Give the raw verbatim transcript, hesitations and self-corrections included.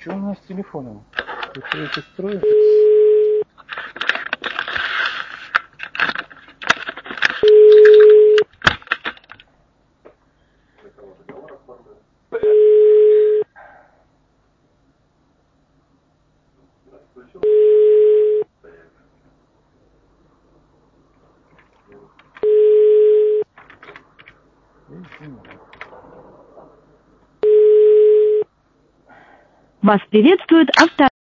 Что у нас с телефоном? Какие-то строят? Вас приветствует авто.